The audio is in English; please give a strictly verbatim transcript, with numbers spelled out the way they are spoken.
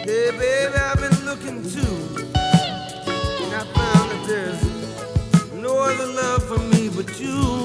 Hey, baby, I've been looking too, and I found that there's no other love for me but you.